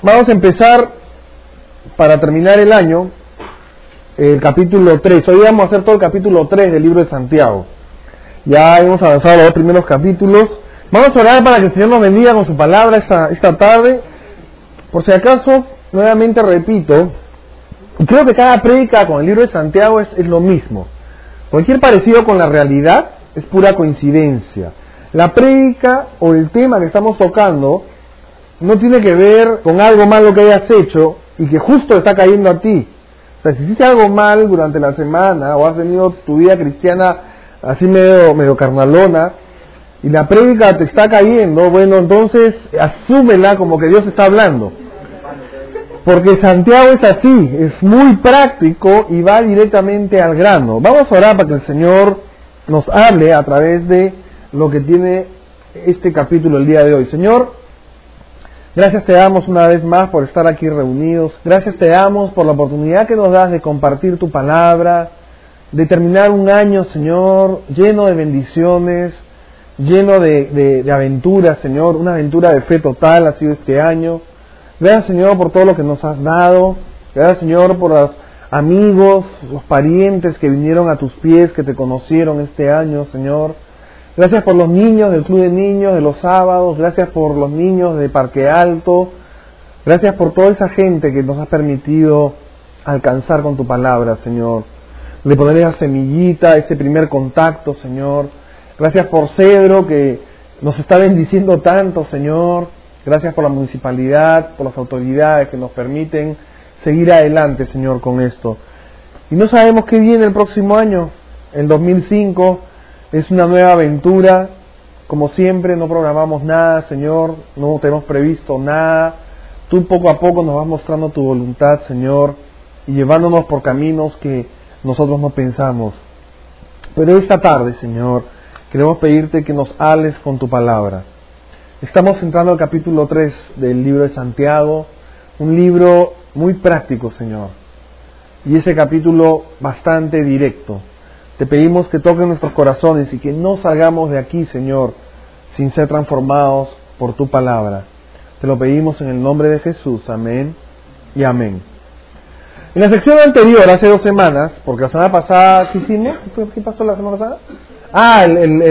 Vamos a empezar, para terminar el año, el capítulo 3. Hoy vamos a hacer todo el capítulo 3 del libro de Santiago. Ya hemos avanzado los dos primeros capítulos. Vamos a orar para que el Señor nos bendiga con su palabra esta tarde. Por si acaso, nuevamente repito, y creo que cada prédica con el libro de Santiago es lo mismo. Cualquier parecido con la realidad es pura coincidencia. La prédica o el tema que estamos tocando no tiene que ver con algo malo que hayas hecho y que justo está cayendo a ti. O sea, si hiciste algo mal durante la semana o has tenido tu vida cristiana así medio carnalona y la prédica te está cayendo, bueno, entonces asúmela como que Dios está hablando. Porque Santiago es así, es muy práctico y va directamente al grano. Vamos a orar para que el Señor nos hable a través de lo que tiene este capítulo el día de hoy. Señor, gracias te damos una vez más por estar aquí reunidos. Gracias te damos por la oportunidad que nos das de compartir tu palabra, de terminar un año, Señor, lleno de bendiciones, lleno de aventuras, Señor. Una aventura de fe total ha sido este año. Gracias, Señor, por todo lo que nos has dado. Gracias, Señor, por los amigos, los parientes que vinieron a tus pies, que te conocieron este año, Señor. Gracias por los niños del Club de Niños de los sábados. Gracias por los niños de Parque Alto. Gracias por toda esa gente que nos has permitido alcanzar con tu palabra, Señor. De poner esa semillita, ese primer contacto, Señor. Gracias por Cedro, que nos está bendiciendo tanto, Señor. Gracias por la municipalidad, por las autoridades que nos permiten seguir adelante, Señor, con esto. Y no sabemos qué viene el próximo año, el 2005, es una nueva aventura. Como siempre, no programamos nada, Señor, no tenemos previsto nada. Tú poco a poco nos vas mostrando tu voluntad, Señor, y llevándonos por caminos que nosotros no pensamos. Pero esta tarde, Señor, queremos pedirte que nos hables con tu palabra. Estamos entrando al capítulo 3 del libro de Santiago, un libro muy práctico, Señor, y ese capítulo bastante directo. Te pedimos que toques nuestros corazones y que no salgamos de aquí, Señor, sin ser transformados por tu palabra. Te lo pedimos en el nombre de Jesús, amén y amén. En la sección anterior, hace 2 semanas, porque la semana pasada, ¿qué hicimos? ¿Qué pasó la semana pasada?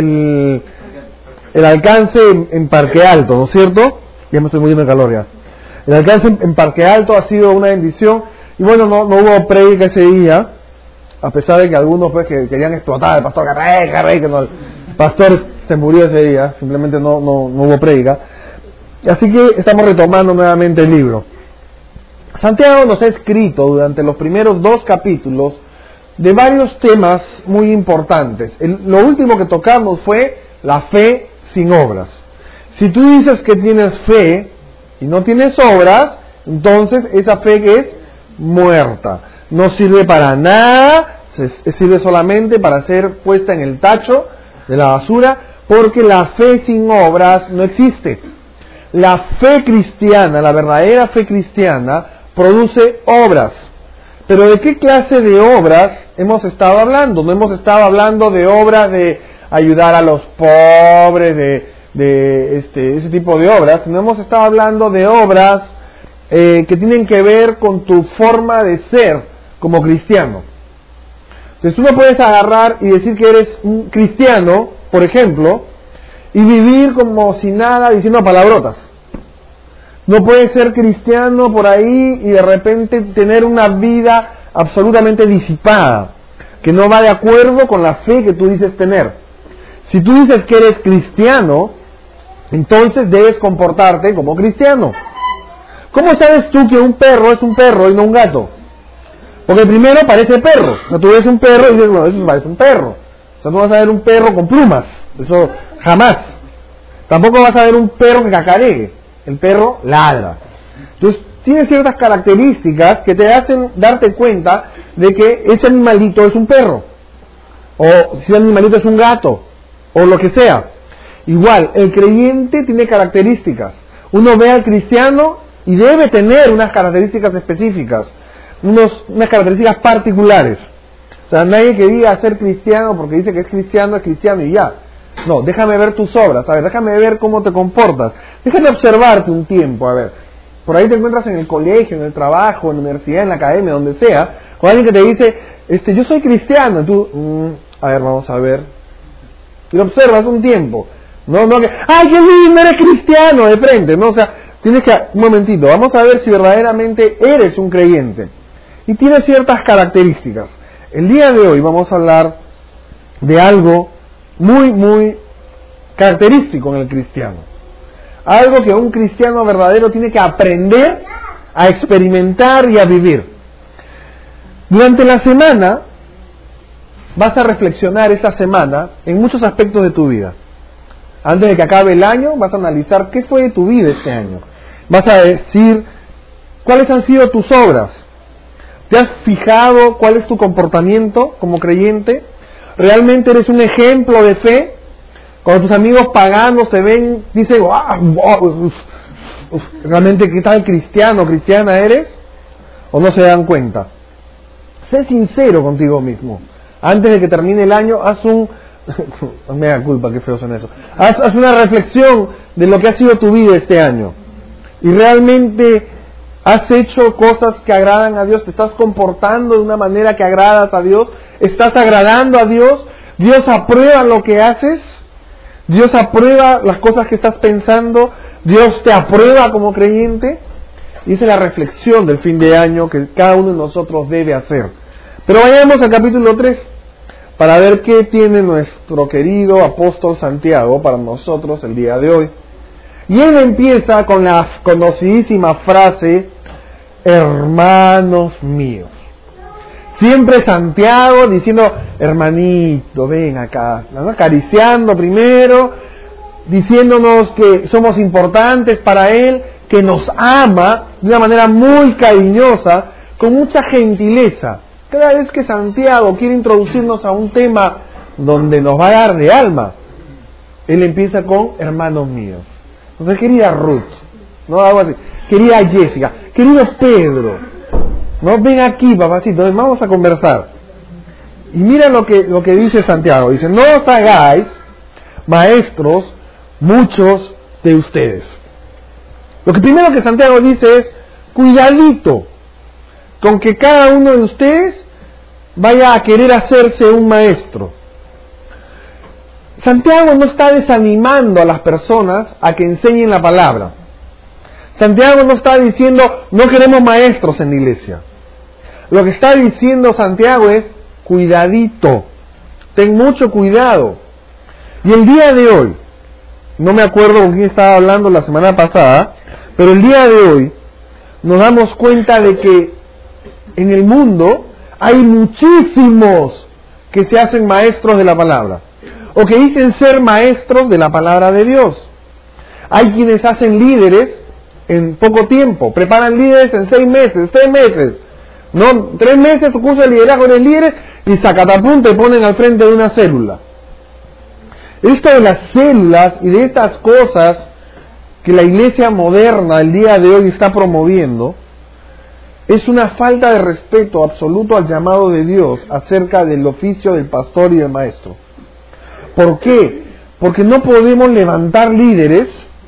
El alcance en Parque Alto, ¿no es cierto? Ya me estoy muriendo de calor ya. El alcance en Parque Alto ha sido una bendición. Y bueno, no hubo prédica ese día, a pesar de que algunos pues que querían explotar al pastor, que no, el pastor se murió ese día, simplemente no hubo prédica. Así que estamos retomando nuevamente el libro. Santiago nos ha escrito durante los primeros 2 capítulos de varios temas muy importantes. Lo último que tocamos fue la fe sin obras. Si tú dices que tienes fe y no tienes obras, entonces esa fe que es muerta, no sirve para nada, sirve solamente para ser puesta en el tacho de la basura, porque la fe sin obras no existe. La fe cristiana, la verdadera fe cristiana, produce obras. Pero ¿de qué clase de obras hemos estado hablando? No hemos estado hablando de obras de ayudar a los pobres, de ese tipo de obras, sino hemos estado hablando de obras que tienen que ver con tu forma de ser como cristiano. Entonces tú no puedes agarrar y decir que eres un cristiano, por ejemplo, y vivir como si nada diciendo palabrotas. No puedes ser cristiano por ahí y de repente tener una vida absolutamente disipada, que no va de acuerdo con la fe que tú dices tener. Si tú dices que eres cristiano, entonces debes comportarte como cristiano. ¿Cómo sabes tú que un perro es un perro y no un gato? Porque primero parece perro. O sea, tú ves un perro y dices, bueno, eso parece un perro. O sea, no vas a ver un perro con plumas. Eso jamás. Tampoco vas a ver un perro que cacaregue. El perro ladra. Entonces, tiene ciertas características que te hacen darte cuenta de que ese animalito es un perro. O si el animalito es un gato. O lo que sea. Igual, el creyente tiene características. Uno ve al cristiano y debe tener unas características específicas, unas características particulares. O sea, nadie que diga ser cristiano porque dice que es cristiano y ya. No, déjame ver tus obras, a ver, déjame ver cómo te comportas. Déjame observarte un tiempo, a ver. Por ahí te encuentras en el colegio, en el trabajo, en la universidad, en la academia, donde sea, con alguien que te dice, yo soy cristiano, y tú, a ver, vamos a ver, y lo observas un tiempo, no que, ¡ay, qué lindo, eres cristiano! De frente, ¿no? O sea, tienes que, un momentito, vamos a ver si verdaderamente eres un creyente, y tiene ciertas características. El día de hoy vamos a hablar de algo muy, muy característico en el cristiano. Algo que un cristiano verdadero tiene que aprender a experimentar y a vivir. Durante la semana, vas a reflexionar esta semana en muchos aspectos de tu vida. Antes de que acabe el año, vas a analizar qué fue de tu vida este año. Vas a decir cuáles han sido tus obras. ¿Te has fijado cuál es tu comportamiento como creyente? ¿Realmente eres un ejemplo de fe? Cuando tus amigos paganos te ven, dicen, ¿realmente qué tal cristiana eres? ¿O no se dan cuenta? Sé sincero contigo mismo. Antes de que termine el año, haz me da culpa, qué feo son eso. Haz una reflexión de lo que ha sido tu vida este año. Y realmente has hecho cosas que agradan a Dios, te estás comportando de una manera que agradas a Dios, estás agradando a Dios, Dios aprueba lo que haces. Dios aprueba las cosas que estás pensando, Dios te aprueba como creyente, y esa es la reflexión del fin de año que cada uno de nosotros debe hacer. Pero vayamos al capítulo 3 para ver qué tiene nuestro querido apóstol Santiago para nosotros el día de hoy. Y él empieza con la conocidísima frase, hermanos míos. Siempre Santiago diciendo, hermanito, ven acá, ¿no? Acariciando primero, diciéndonos que somos importantes para Él, que nos ama de una manera muy cariñosa, con mucha gentileza. Cada vez que Santiago quiere introducirnos a un tema donde nos va a dar de alma, él empieza con hermanos míos. Entonces, querida Ruth, ¿no? Algo así. Querida Jessica, querido Pedro, no, ven aquí, papacito, vamos a conversar. Y mira lo que dice Santiago. Dice, no os hagáis maestros muchos de ustedes. Lo que primero que Santiago dice es, cuidadito con que cada uno de ustedes vaya a querer hacerse un maestro. Santiago no está desanimando a las personas a que enseñen la palabra. Santiago no está diciendo, no queremos maestros en la iglesia. Lo que está diciendo Santiago es, cuidadito, ten mucho cuidado. Y el día de hoy, no me acuerdo con quién estaba hablando la semana pasada, pero el día de hoy nos damos cuenta de que en el mundo hay muchísimos que se hacen maestros de la palabra, o que dicen ser maestros de la palabra de Dios. Hay quienes hacen líderes en poco tiempo, preparan líderes en 6 meses, 3 meses, no, 3 meses su curso de liderazgo de líderes y sacatapum te ponen al frente de una célula. Esto de las células y de estas cosas que la iglesia moderna el día de hoy está promoviendo es una falta de respeto absoluto al llamado de Dios acerca del oficio del pastor y del maestro. ¿Por qué? Porque no podemos levantar líderes,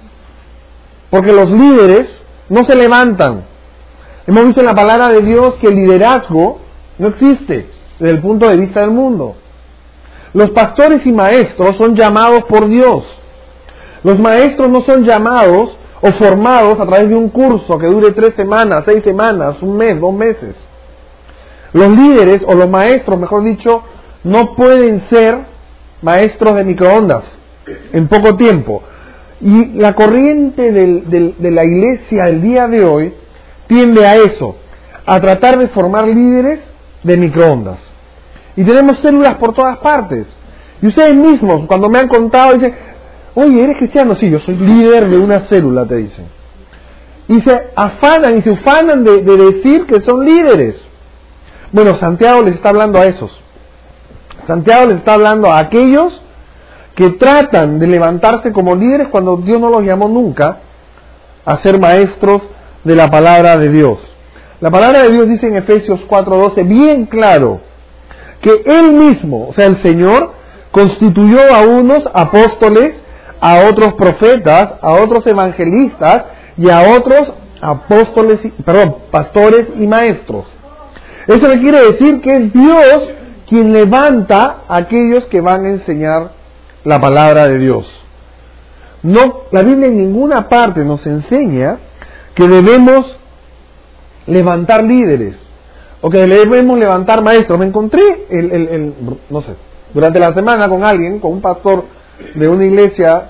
porque los líderes no se levantan. Hemos visto en la palabra de Dios que el liderazgo no existe desde el punto de vista del mundo. Los pastores y maestros son llamados por Dios. Los maestros no son llamados o formados a través de un curso que dure 3 semanas, 6 semanas, 1 mes, 2 meses. Los líderes, o los maestros, mejor dicho, no pueden ser maestros de microondas en poco tiempo. Y la corriente de la iglesia el día de hoy tiende a eso, a tratar de formar líderes de microondas. Y tenemos células por todas partes. Y ustedes mismos, cuando me han contado, dicen, oye, ¿eres cristiano? Sí, yo soy líder de una célula, te dicen. Y se afanan y se ufanan de decir que son líderes. Bueno, Santiago les está hablando a esos. Santiago les está hablando a aquellos que tratan de levantarse como líderes cuando Dios no los llamó nunca a ser maestros de la palabra de Dios. La palabra de Dios dice en Efesios 4:12 bien claro que Él mismo, o sea el Señor, constituyó a unos apóstoles, a otros profetas, a otros evangelistas y a otros pastores y maestros. Eso le quiere decir que es Dios quien levanta a aquellos que van a enseñar la palabra de Dios. No, la Biblia en ninguna parte nos enseña que debemos levantar líderes o que debemos levantar maestros. Me encontré no sé, durante la semana con alguien, con un pastor de una iglesia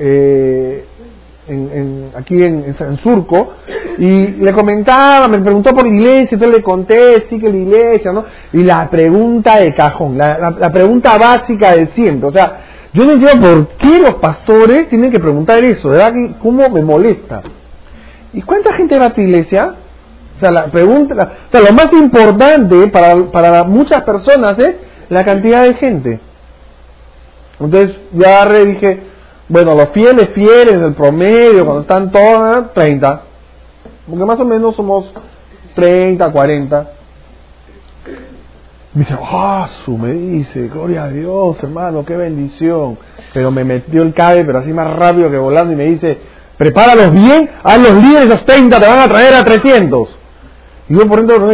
aquí en Surco, y le comentaba, me preguntó por la iglesia, entonces le conté, sí que la iglesia, ¿no? Y la pregunta de cajón, la pregunta básica de siempre, o sea, yo no entiendo por qué los pastores tienen que preguntar eso, ¿verdad? ¿Cómo me molesta? ¿Y cuánta gente va a tu iglesia? O sea, la pregunta, o sea, lo más importante para muchas personas es la cantidad de gente. Entonces, yo agarré y dije, bueno, los fieles, el promedio, cuando están todas, 30. Porque más o menos somos 30, 40. Me dice, me dice, gloria a Dios, hermano, qué bendición. Pero me metió el cabe, pero así más rápido que volando, y me dice, prepáralos bien, haz los líderes, esos 30 te van a traer a 300. Y yo por dentro,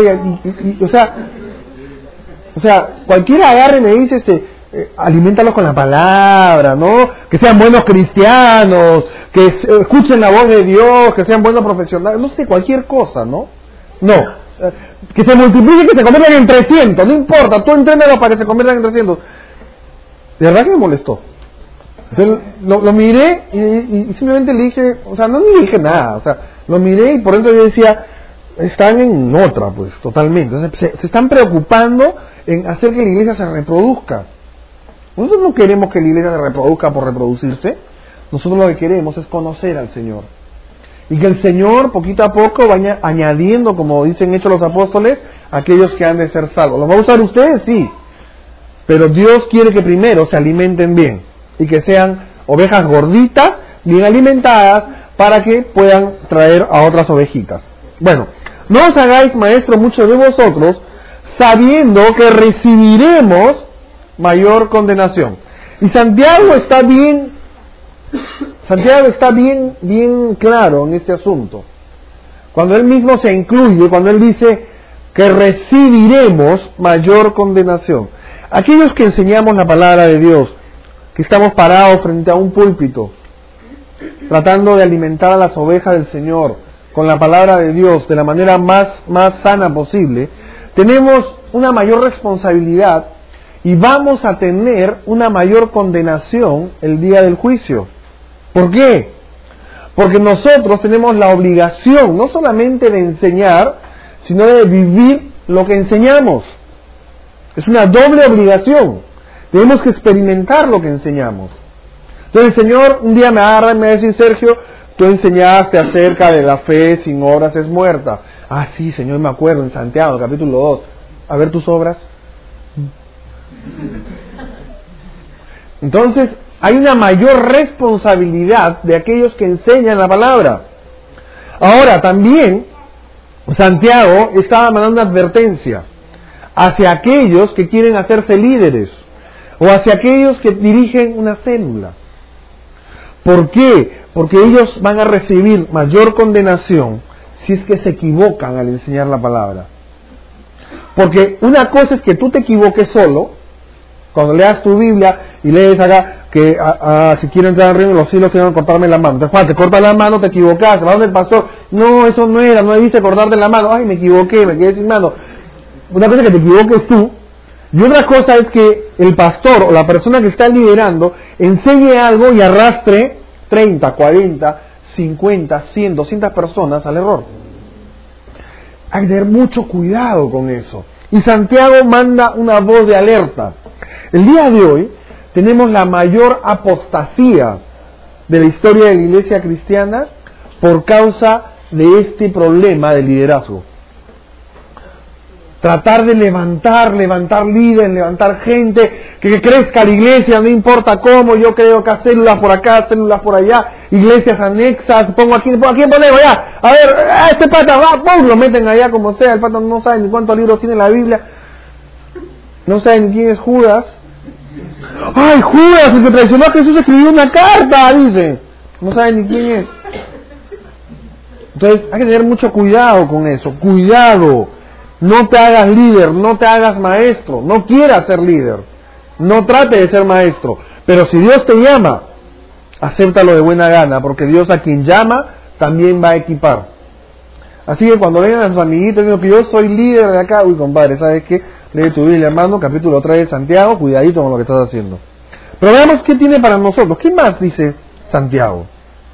o sea, cualquiera agarre y me dice, aliméntalos con la palabra, ¿no? Que sean buenos cristianos, que escuchen la voz de Dios, que sean buenos profesionales, no sé, cualquier cosa, ¿no? No, que se multipliquen, que se conviertan en 300, no importa, tú entrénalos para que se conviertan en 300. De verdad que me molestó. Entonces lo miré y simplemente le dije, o sea, no le dije nada, o sea, lo miré y por dentro yo decía, están en otra, pues, totalmente. Entonces, se están preocupando en hacer que la iglesia se reproduzca. Nosotros no queremos que la iglesia se reproduzca por reproducirse. Nosotros lo que queremos es conocer al Señor. Y que el Señor, poquito a poco, vaya añadiendo, como dicen Hechos los Apóstoles, aquellos que han de ser salvos. ¿Los va a usar ustedes? Sí. Pero Dios quiere que primero se alimenten bien. Y que sean ovejas gorditas, bien alimentadas, para que puedan traer a otras ovejitas. Bueno, no os hagáis maestros muchos de vosotros, sabiendo que recibiremos mayor condenación. Y Santiago está bien claro en este asunto. Cuando él mismo se incluye, cuando él dice que recibiremos mayor condenación. Aquellos que enseñamos la palabra de Dios, que estamos parados frente a un púlpito, tratando de alimentar a las ovejas del Señor con la palabra de Dios de la manera más sana posible, tenemos una mayor responsabilidad y vamos a tener una mayor condenación el día del juicio. ¿Por qué? Porque nosotros tenemos la obligación no solamente de enseñar, sino de vivir lo que enseñamos. Es una doble obligación. Tenemos que experimentar lo que enseñamos. Entonces el Señor un día me agarra y me dice, Sergio, tú enseñaste acerca de la fe sin obras es muerta. Ah, sí, Señor, me acuerdo, en Santiago, capítulo 2. A ver tus obras. Entonces, hay una mayor responsabilidad de aquellos que enseñan la palabra. Ahora, también, Santiago estaba mandando una advertencia hacia aquellos que quieren hacerse líderes o hacia aquellos que dirigen una célula. ¿Por qué? Porque ellos van a recibir mayor condenación si es que se equivocan al enseñar la palabra. Porque una cosa es que tú te equivoques solo, cuando leas tu Biblia y lees acá que si quiero entrar al reino de los cielos tienen que cortarme la mano. Entonces, Juan, te corta la mano, te equivocaste, ¿va donde el pastor? No, eso no era, no debiste cortarte la mano. Ay, me equivoqué, me quedé sin mano. Una cosa es que te equivoques tú, y otra cosa es que el pastor o la persona que está liderando enseñe algo y arrastre 30, 40, 50, 100, 200 personas al error. Hay que tener mucho cuidado con eso. Y Santiago manda una voz de alerta. El día de hoy tenemos la mayor apostasía de la historia de la iglesia cristiana por causa de este problema de liderazgo. Tratar de levantar líderes, levantar gente, que crezca la iglesia, no importa cómo, yo creo que células por acá, células por allá, iglesias anexas, pongo aquí ponemos allá, a ver, este pata va, ¡pum!, lo meten allá como sea, el pata no sabe ni cuántos libros tiene la Biblia, no sabe ni quién es Judas. ¡Ay, Judas, el que traicionó a Jesús escribió una carta!, dice, no sabe ni quién es. Entonces hay que tener mucho cuidado con eso. Cuidado. No te hagas líder, no te hagas maestro. No quieras ser líder. No trate de ser maestro. Pero si Dios te llama, acéptalo de buena gana, porque Dios a quien llama también va a equipar. Así que cuando vengan a sus amiguitos y digan que yo soy líder de acá, uy compadre, ¿sabes qué? Lee tu Biblia, hermano, capítulo 3 de Santiago, cuidadito con lo que estás haciendo. Pero veamos qué tiene para nosotros. ¿Qué más dice Santiago?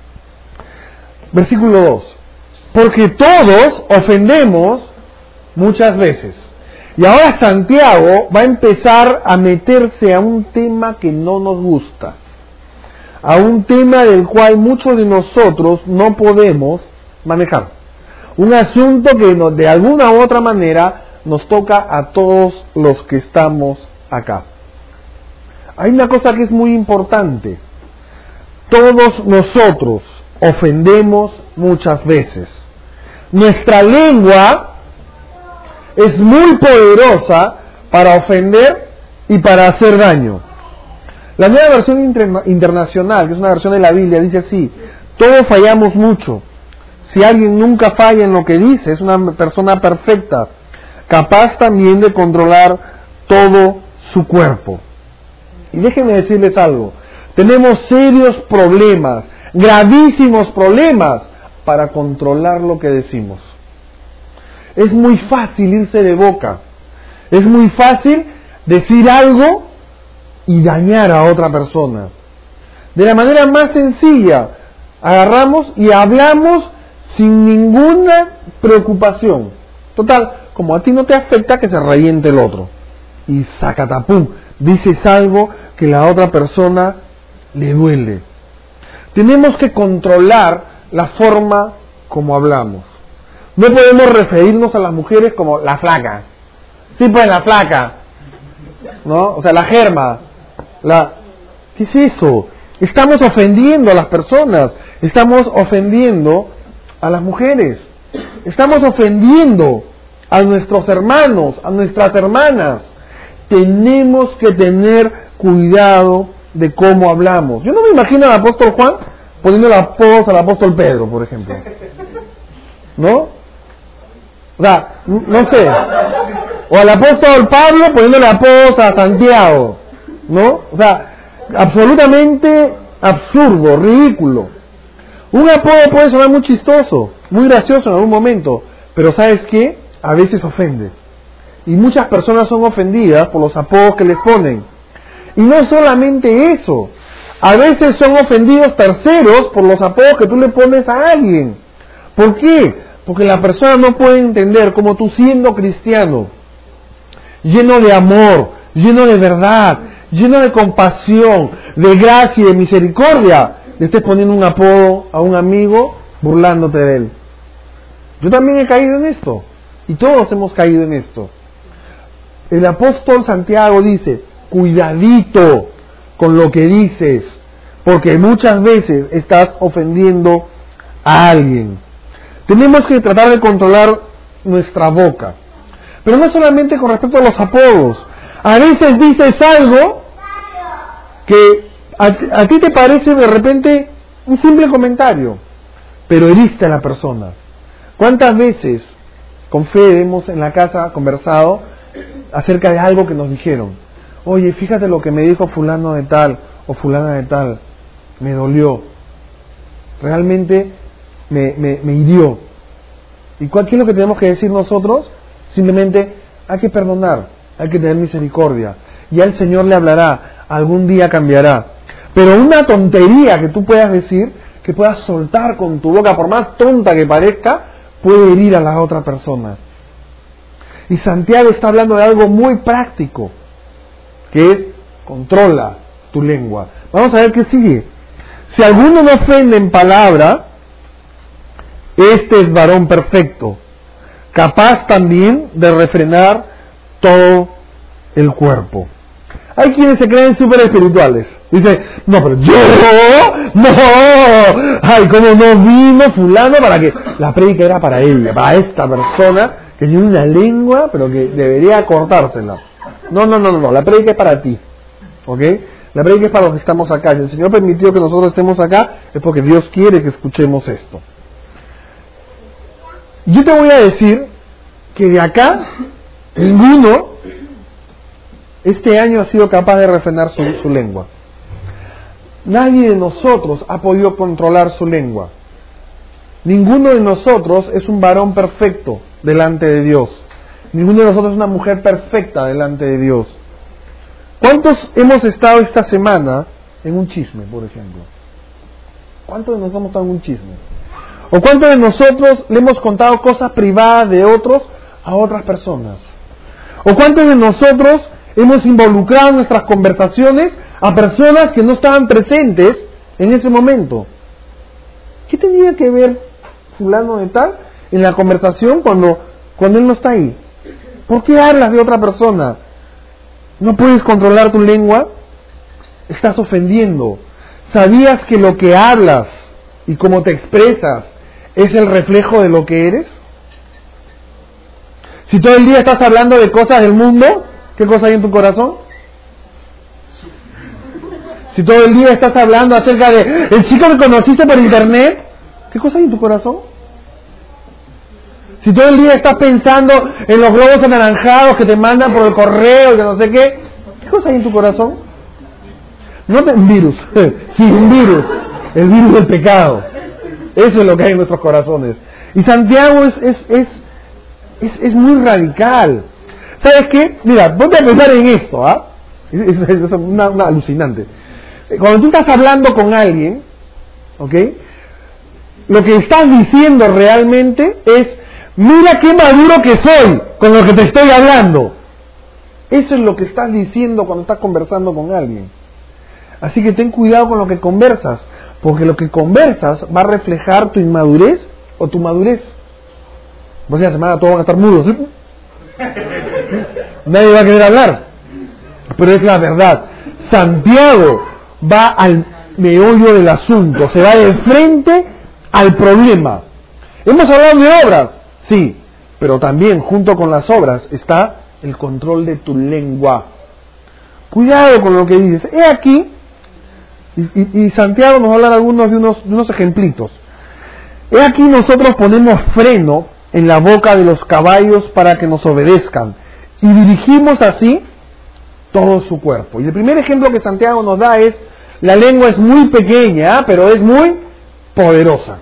Versículo 2. Porque todos ofendemos muchas veces. Y ahora Santiago va a empezar a meterse a un tema que no nos gusta. A un tema del cual muchos de nosotros no podemos manejar. Un asunto que de alguna u otra manera nos toca a todos los que estamos acá. Hay una cosa que es muy importante. Todos nosotros ofendemos muchas veces. Nuestra lengua es muy poderosa para ofender y para hacer daño. La nueva versión internacional, que es una versión de la Biblia, dice así: todos fallamos mucho. Si alguien nunca falla en lo que dice, es una persona perfecta, capaz también de controlar todo su cuerpo. Y déjenme decirles algo, tenemos serios problemas, gravísimos problemas, para controlar lo que decimos. Es muy fácil irse de boca, es muy fácil decir algo y dañar a otra persona. De la manera más sencilla, agarramos y hablamos sin ninguna preocupación. Total, como a ti no te afecta, que se reviente el otro. Y sacatapum, dices algo que la otra persona le duele. Tenemos que controlar la forma como hablamos. No podemos referirnos a las mujeres como la flaca. Sí, pues la flaca, ¿no? O sea, la germa. ¿Qué es eso? Estamos ofendiendo a las personas. Estamos ofendiendo a las mujeres. Estamos ofendiendo a nuestros hermanos, a nuestras hermanas. Tenemos que tener cuidado de cómo hablamos. Yo no me imagino al apóstol Juan poniendo apodos al apóstol Pedro, por ejemplo. ¿No? O sea, no sé. O al apóstol Pablo poniéndole apodos a Santiago. ¿No? O sea, absolutamente absurdo, ridículo. Un apodo puede sonar muy chistoso, muy gracioso en algún momento, pero ¿sabes qué? A veces ofende. Y muchas personas son ofendidas por los apodos que les ponen. Y no solamente eso, a veces son ofendidos terceros por los apodos que tú le pones a alguien. ¿Por qué? Porque la persona no puede entender cómo tú, siendo cristiano, lleno de amor, lleno de verdad, lleno de compasión, de gracia y de misericordia, le estés poniendo un apodo a un amigo burlándote de él. Yo también he caído en esto, y todos hemos caído en esto. El apóstol Santiago dice: cuidadito con lo que dices, porque muchas veces estás ofendiendo a alguien. Tenemos que tratar de controlar nuestra boca, pero no solamente con respecto a los apodos. A veces dices algo que a ti te parece de repente un simple comentario, pero heriste a la persona. ¿Cuántas veces con Fede hemos en la casa conversado acerca de algo que nos dijeron? Oye, fíjate lo que me dijo fulano de tal o fulana de tal, me dolió, realmente me hirió. ¿Y qué es lo que tenemos que decir nosotros? Simplemente hay que perdonar, hay que tener misericordia. Ya el Señor le hablará, algún día cambiará. Pero una tontería que tú puedas decir, que puedas soltar con tu boca, por más tonta que parezca, puede herir a la otra persona. Y Santiago está hablando de algo muy práctico, que es: controla tu lengua. Vamos a ver qué sigue. Si alguno no ofende en palabra, este es varón perfecto, capaz también de refrenar todo el cuerpo. Hay quienes se creen súper espirituales. Dicen: no, pero yo, no, ay, cómo no vino fulano para que la prédica era para ella, para esta persona que tiene una lengua, pero que debería cortársela. No, la prédica es para ti, ¿ok? La prédica es para los que estamos acá. Si el Señor permitió que nosotros estemos acá, es porque Dios quiere que escuchemos esto. Yo te voy a decir que de acá, ninguno este año ha sido capaz de refrenar su lengua. Nadie de nosotros ha podido controlar su lengua. Ninguno de nosotros es un varón perfecto delante de Dios. Ninguno de nosotros es una mujer perfecta delante de Dios. ¿Cuántos hemos estado esta semana en un chisme, por ejemplo? ¿Cuántos de nosotros hemos estado en un chisme? ¿O cuántos de nosotros le hemos contado cosas privadas de otros a otras personas? ¿O cuántos de nosotros hemos involucrado en nuestras conversaciones a personas que no estaban presentes en ese momento? ¿Qué tenía que ver fulano de tal en la conversación cuando él no está ahí? ¿Por qué hablas de otra persona? ¿No puedes controlar tu lengua? Estás ofendiendo. ¿Sabías que lo que hablas y cómo te expresas es el reflejo de lo que eres? Si todo el día estás hablando de cosas del mundo, ¿qué cosa hay en tu corazón? Si todo el día estás hablando acerca de el chico que conociste por internet, ¿qué cosa hay en tu corazón? Si todo el día estás pensando en los globos anaranjados que te mandan por el correo y que no sé qué, ¿qué cosa hay en tu corazón? No un virus, sí, un virus, el virus del pecado. Eso es lo que hay en nuestros corazones. Y Santiago es muy radical. ¿Sabes qué? Mira, ponte a pensar en esto, ¿ah? Es una alucinante. Cuando tú estás hablando con alguien, ¿ok? Lo que estás diciendo realmente es: mira qué maduro que soy con lo que te estoy hablando. Eso es lo que estás diciendo cuando estás conversando con alguien. Así que ten cuidado con lo que conversas, porque lo que conversas va a reflejar tu inmadurez o tu madurez. Pues la semana todos van a estar mudos, ¿sí? Nadie va a querer hablar. Pero es la verdad. Santiago va al meollo del asunto, se va de frente al problema. Hemos hablado de obras, sí, pero también junto con las obras está el control de tu lengua. Cuidado con lo que dices. He aquí, y Santiago nos va a hablar algunos de unos ejemplitos. He aquí nosotros ponemos freno en la boca de los caballos para que nos obedezcan, y dirigimos así todo su cuerpo. Y el primer ejemplo que Santiago nos da es: la lengua es muy pequeña, pero es muy poderosa.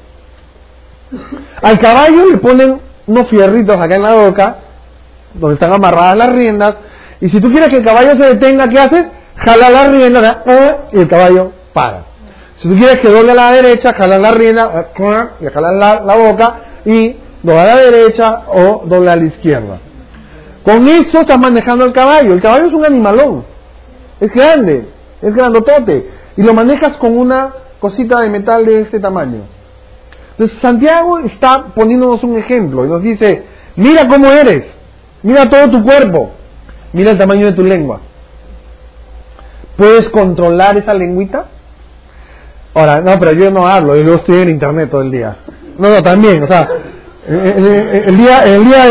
Al caballo le ponen unos fierritos acá en la boca, donde están amarradas las riendas, y si tú quieres que el caballo se detenga, ¿qué haces? Jala la rienda, y el caballo para. Si tú quieres que doble a la derecha, jala la rienda, y jala la boca, y dobla a la derecha o dobla a la izquierda. Con eso estás manejando el caballo. El caballo es un animalón, es grande, es grandotote, y lo manejas con una cosita de metal de este tamaño. Entonces Santiago está poniéndonos un ejemplo y nos dice: mira cómo eres, mira todo tu cuerpo, mira el tamaño de tu lengua. ¿Puedes controlar esa lengüita? Ahora, no, pero yo no hablo, yo estoy en internet todo el día. No, también, o sea, el día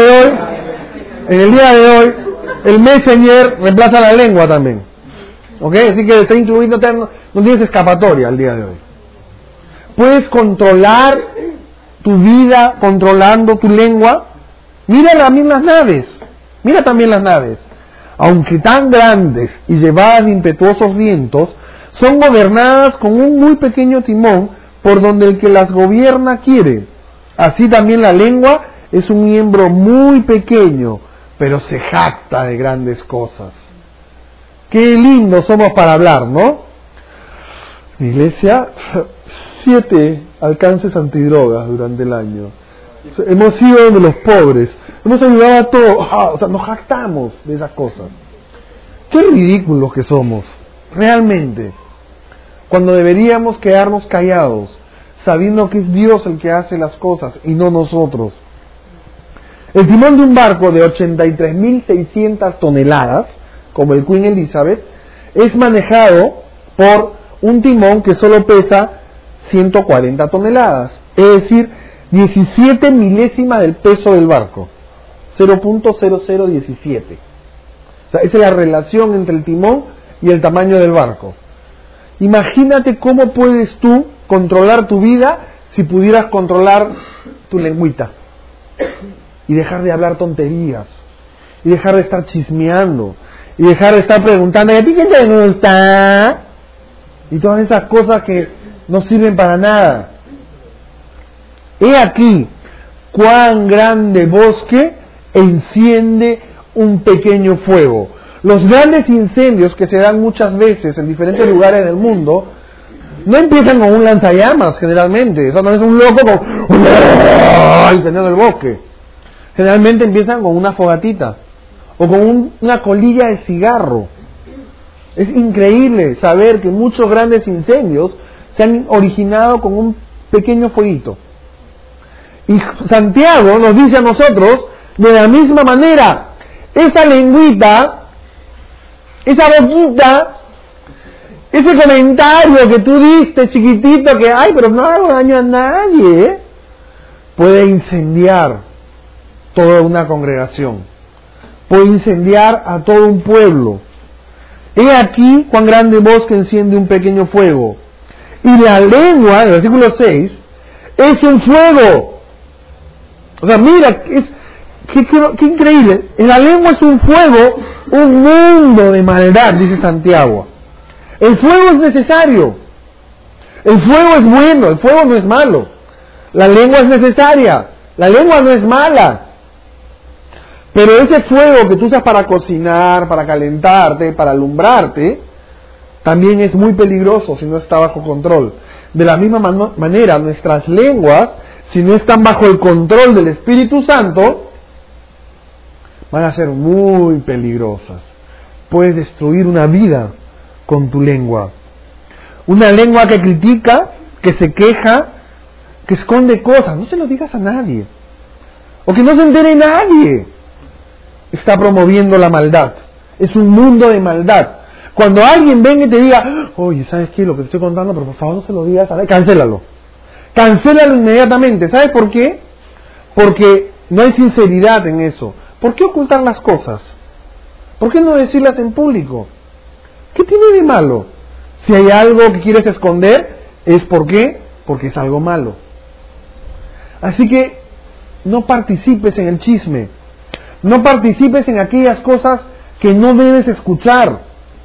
de hoy, el Messenger reemplaza la lengua también. ¿Ok? Así que está incluido, no tienes escapatoria el día de hoy. ¿Puedes controlar tu vida controlando tu lengua? Mira también las naves. Aunque tan grandes y llevadas de impetuosos vientos, son gobernadas con un muy pequeño timón por donde el que las gobierna quiere. Así también la lengua es un miembro muy pequeño, pero se jacta de grandes cosas. Qué lindos somos para hablar, ¿no? Iglesia, 7 alcances antidrogas durante el año. Hemos ido donde los pobres, hemos ayudado a todos, nos jactamos de esas cosas. Qué ridículos que somos, realmente, cuando deberíamos quedarnos callados, sabiendo que es Dios el que hace las cosas y no nosotros. El timón de un barco de 83.600 toneladas, como el Queen Elizabeth, es manejado por un timón que solo pesa 140 toneladas, es decir, 17 milésimas del peso del barco, 0.0017. O sea, esa es la relación entre el timón y el tamaño del barco. Imagínate cómo puedes tú controlar tu vida si pudieras controlar tu lengüita. y dejar de hablar tonterías, y dejar de estar chismeando, y dejar de estar preguntando, ¿a ti qué te gusta? Y todas esas cosas que no sirven para nada. He aquí cuán grande bosque enciende un pequeño fuego. Los grandes incendios que se dan muchas veces en diferentes lugares del mundo no empiezan con un lanzallamas generalmente. Eso no es un loco con incendiando el bosque. Generalmente empiezan con una fogatita o con una colilla de cigarro. Es increíble saber que muchos grandes incendios se han originado con un pequeño fueguito. Y Santiago nos dice a nosotros de la misma manera, esa lengüita, esa boquita, ese comentario que tú diste chiquitito que, ay, pero no hago daño a nadie, puede incendiar toda una congregación, puede incendiar a todo un pueblo. He aquí cuán grande bosque enciende un pequeño fuego. Y la lengua, en el versículo 6, es un fuego. O sea, mira, qué increíble. La lengua es un fuego, un mundo de maldad, dice Santiago. El fuego es necesario. El fuego es bueno, el fuego no es malo. La lengua es necesaria, la lengua no es mala. Pero ese fuego que tú usas para cocinar, para calentarte, para alumbrarte, también es muy peligroso si no está bajo control. De la misma manera, nuestras lenguas, si no están bajo el control del Espíritu Santo, van a ser muy peligrosas. Puedes destruir una vida con tu lengua. Una lengua que critica, que se queja, que esconde cosas. No se lo digas a nadie. O que no se entere nadie. Está promoviendo la maldad. Es un mundo de maldad. Cuando alguien venga y te diga, oye, ¿sabes qué? Lo que te estoy contando, pero por favor no se lo digas a nadie. Cancélalo. Cancélalo inmediatamente. ¿Sabes por qué? Porque no hay sinceridad en eso. ¿Por qué ocultar las cosas? ¿Por qué no decirlas en público? ¿Qué tiene de malo? Si hay algo que quieres esconder, ¿es por qué? Porque es algo malo. Así que no participes en el chisme. No participes en aquellas cosas que no debes escuchar.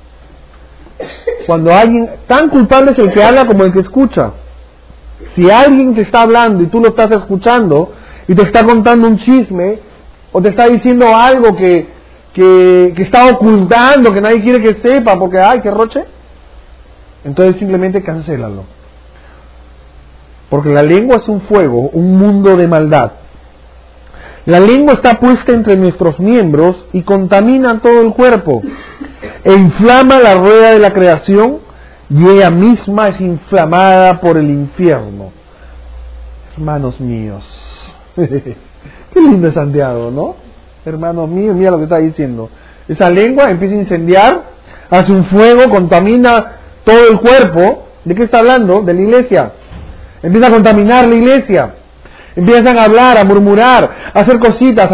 Cuando alguien, tan culpable es el que habla como el que escucha. Si alguien te está hablando y tú lo estás escuchando y te está contando un chisme o te está diciendo algo que está ocultando, que nadie quiere que sepa porque, ay, qué roche, entonces simplemente cancélalo. Porque la lengua es un fuego, un mundo de maldad. La lengua está puesta entre nuestros miembros y contamina todo el cuerpo e inflama la rueda de la creación y ella misma es inflamada por el infierno. Hermanos míos, qué lindo es Santiago, ¿no? Hermanos míos, mira lo que está diciendo. Esa lengua empieza a incendiar, hace un fuego, contamina todo el cuerpo. ¿De qué está hablando? De la iglesia. Empieza a contaminar la iglesia. Empiezan a hablar, a murmurar, a hacer cositas,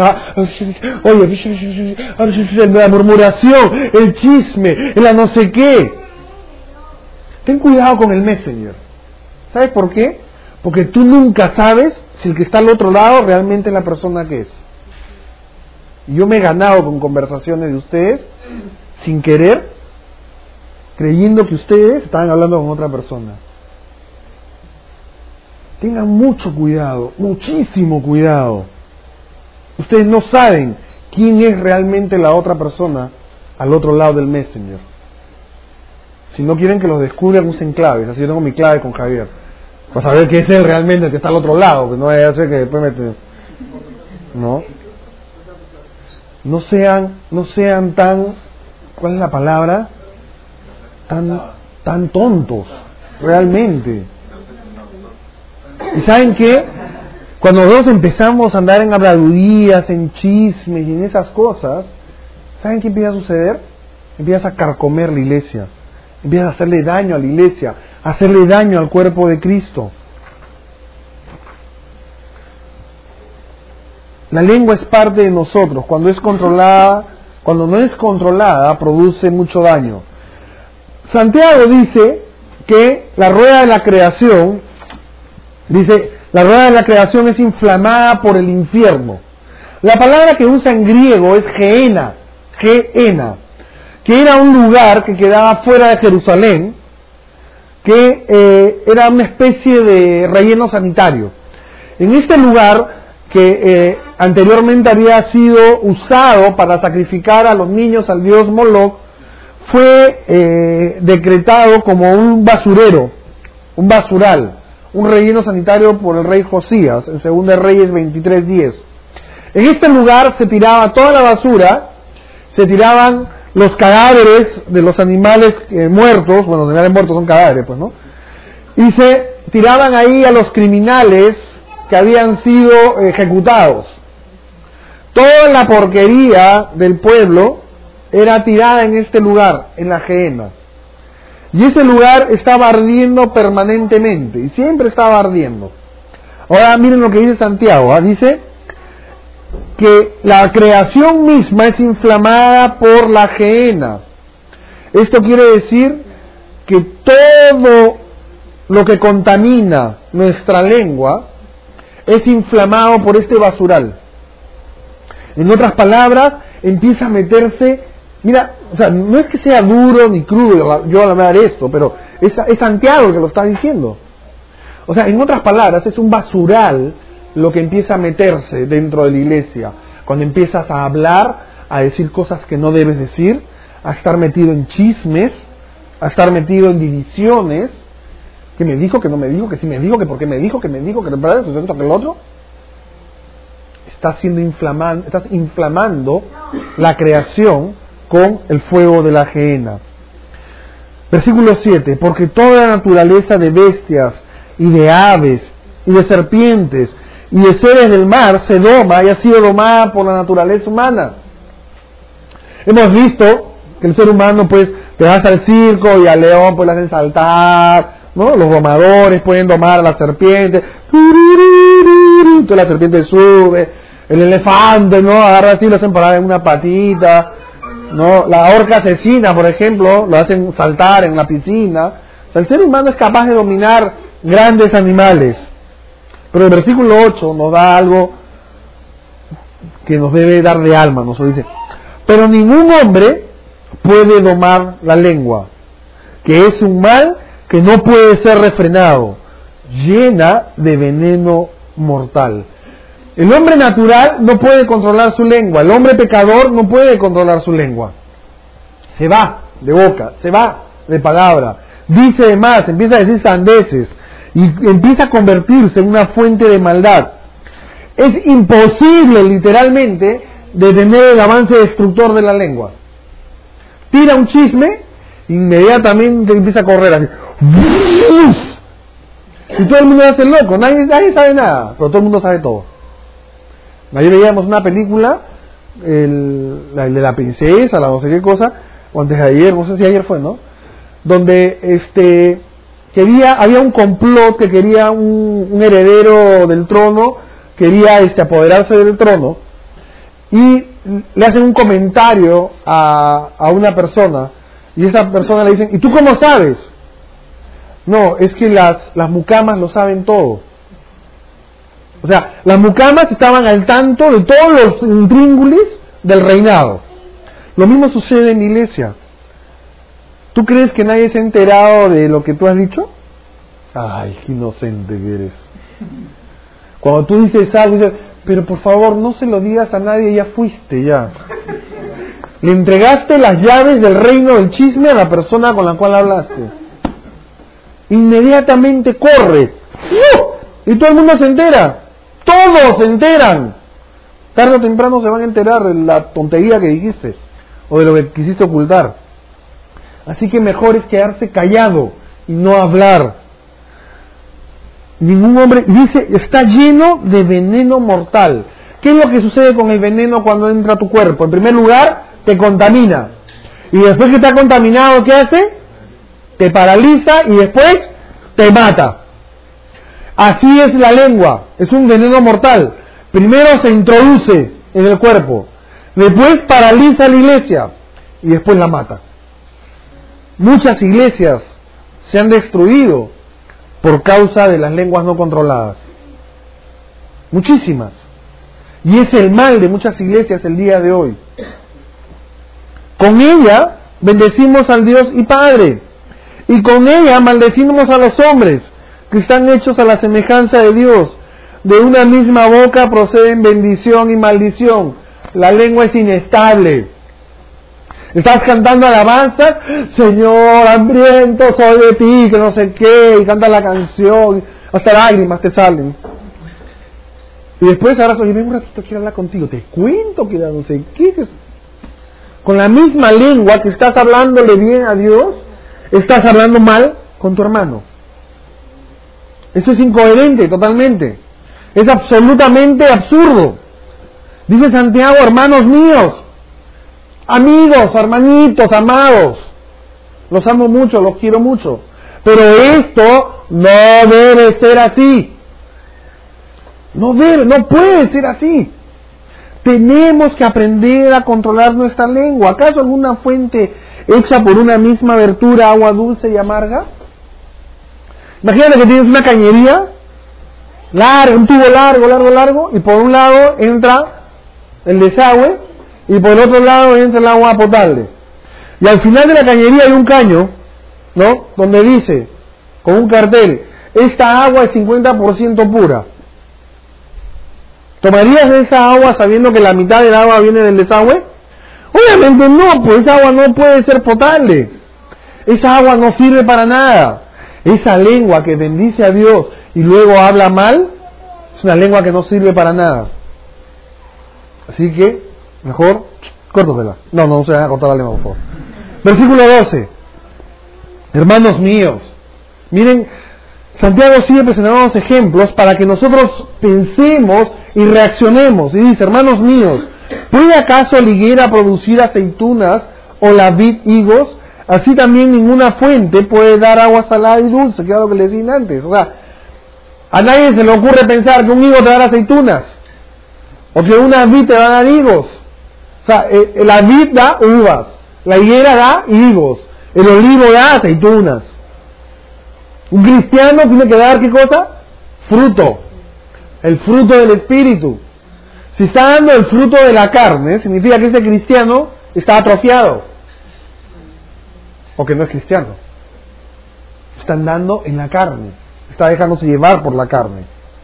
oye, la murmuración, el chisme, la no sé qué. Ten cuidado con el messenger. ¿Sabes por qué? Porque tú nunca sabes si el que está al otro lado realmente es la persona que es. Yo me he ganado con conversaciones de ustedes, sin querer, creyendo que ustedes estaban hablando con otra persona. Tengan mucho cuidado, muchísimo cuidado. Ustedes no saben quién es realmente la otra persona al otro lado del messenger. Si no quieren que los descubran, usen claves. Así yo tengo mi clave con Javier, para saber que es él realmente el que está al otro lado, que no vaya a ser que después no sean tan, ¿cuál es la palabra? Tan tontos, realmente. ¿Y saben qué? Cuando nosotros empezamos a andar en habladurías, en chismes y en esas cosas, ¿saben qué empieza a suceder? Empiezas a carcomer la iglesia, empiezas a hacerle daño a la iglesia, a hacerle daño al cuerpo de Cristo. La lengua es parte de nosotros. Cuando no es controlada, produce mucho daño. Santiago dice que la rueda de la creación, dice, La rueda de la creación es inflamada por el infierno. La palabra que usa en griego es Gehenna, que era un lugar que quedaba fuera de Jerusalén, que era una especie de relleno sanitario. En este lugar, que anteriormente había sido usado para sacrificar a los niños al dios Moloch, fue decretado como un basurero, un basural, un relleno sanitario por el rey Josías, en 2 Reyes 23:10. En este lugar se tiraba toda la basura, se tiraban los cadáveres de los animales muertos, bueno, los animales muertos son cadáveres, pues, ¿no? Y se tiraban ahí a los criminales que habían sido ejecutados. Toda la porquería del pueblo era tirada en este lugar, en la Gehenna. Y ese lugar estaba ardiendo permanentemente, y siempre estaba ardiendo. Ahora miren lo que dice Santiago, ¿eh? Dice que la creación misma es inflamada por la Gehenna. Esto quiere decir que todo lo que contamina nuestra lengua es inflamado por este basural. En otras palabras, empieza a meterse, mira, o sea, no es que sea duro ni crudo yo al hablar esto, pero es Santiago el que lo está diciendo. O sea, en otras palabras, es un basural lo que empieza a meterse dentro de la iglesia, cuando empiezas a hablar, a decir cosas que no debes decir, a estar metido en chismes, a estar metido en divisiones, que me dijo, que no me dijo, que sí me dijo, que por qué me dijo, que me dijo, que el otro. Estás inflamando la creación con el fuego de la Gehenna. Versículo 7, porque toda la naturaleza de bestias y de aves y de serpientes y de seres del mar se doma y ha sido domada por la naturaleza humana. Hemos visto que el ser humano, pues, te vas al circo y al león pues le hacen saltar, ¿no? Los domadores pueden domar a la serpiente, entonces la serpiente sube, el elefante, ¿no? Agarra así y lo hacen parar en una patita, ¿no? La orca asesina, por ejemplo, lo hacen saltar en la piscina. O sea, el ser humano es capaz de dominar grandes animales. Pero el versículo 8 nos da algo que nos debe dar de alma, nos dice: pero ningún hombre puede domar la lengua, que es un mal que no puede ser refrenado, llena de veneno mortal. El hombre natural no puede controlar su lengua, el hombre pecador no puede controlar su lengua. Se va de boca, se va de palabra, dice de más, empieza a decir sandeces y empieza a convertirse en una fuente de maldad. Es imposible, literalmente, detener el avance destructor de la lengua. Tira un chisme, inmediatamente empieza a correr así. Y todo el mundo hace loco, nadie sabe nada, pero todo el mundo sabe todo. Ayer veíamos una película, la de la princesa, la no sé qué cosa, o antes de ayer, no sé si ayer fue, ¿no? Donde había un complot que quería un heredero del trono, quería apoderarse del trono, y le hacen un comentario a una persona, y esa persona le dicen: ¿y tú cómo sabes? No, es que las mucamas lo saben todo. O sea, las mucamas estaban al tanto de todos los intríngulis del reinado. Lo mismo sucede en la iglesia. ¿Tú crees que nadie se ha enterado de lo que tú has dicho? Ay, qué inocente que eres. Cuando tú dices algo, dices: pero por favor, no se lo digas a nadie, ya fuiste, ya. Le entregaste las llaves del reino del chisme a la persona con la cual hablaste. Inmediatamente corre. Y todo el mundo se entera. Todos se enteran. Tarde o temprano se van a enterar de la tontería que dijiste o de lo que quisiste ocultar. Así que mejor es quedarse callado y no hablar. Ningún hombre, dice, está lleno de veneno mortal. ¿Qué es lo que sucede con el veneno cuando entra a tu cuerpo? En primer lugar, te contamina. Y después que está contaminado, ¿qué hace? Te paraliza y después te mata. Así es la lengua, es un veneno mortal. Primero se introduce en el cuerpo, después paraliza la iglesia y después la mata. Muchas iglesias se han destruido por causa de las lenguas no controladas. muchísimas. Y es el mal de muchas iglesias el día de hoy. Con ella bendecimos al Dios y Padre, y con ella maldecimos a los hombres, que están hechos a la semejanza de Dios. De una misma boca proceden bendición y maldición. La lengua es inestable. Estás cantando alabanzas, Señor, hambriento soy de ti, que no sé qué, y canta la canción, hasta lágrimas te salen. Y después ahora, oye, ven un ratito, quiero hablar contigo, te cuento que no sé qué. Con la misma lengua que estás hablándole bien a Dios, estás hablando mal con tu hermano. Eso es incoherente totalmente. Es absolutamente absurdo. Dice Santiago, hermanos míos, amigos, hermanitos, amados, los amo mucho, los quiero mucho, pero esto no debe ser así. No puede ser así. Tenemos que aprender a controlar nuestra lengua. ¿Acaso alguna fuente hecha por una misma abertura, agua dulce y amarga? Imagínate que tienes una cañería larga, un tubo largo, y por un lado entra el desagüe y por el otro lado entra el agua potable. Y al final de la cañería hay un caño, ¿no? Donde dice, con un cartel, esta agua es 50% pura. ¿Tomarías esa agua sabiendo que la mitad del agua viene del desagüe? Obviamente no, pues esa agua no puede ser potable. Esa agua no sirve para nada. Esa lengua que bendice a Dios y luego habla mal, es una lengua que no sirve para nada. Así que, mejor, córtatela. No se van a cortar la lengua, por favor. Versículo 12. Hermanos míos, miren, Santiago sigue presentándonos ejemplos para que nosotros pensemos y reaccionemos. Y dice, hermanos míos, ¿puede acaso la higuera producir aceitunas o la vid higos? Así también ninguna fuente puede dar agua salada y dulce, que es lo que les dije antes. O sea, a nadie se le ocurre pensar que un higo te va a dar aceitunas, o que una vid te va a dar higos. O sea, la vid da uvas, la higuera da higos, el olivo da aceitunas. Un cristiano tiene que dar, ¿qué cosa? Fruto. El fruto del Espíritu. Si está dando el fruto de la carne, significa que ese cristiano está atrofiado. O que no es cristiano. Está andando en la carne. Está dejándose llevar por la carne.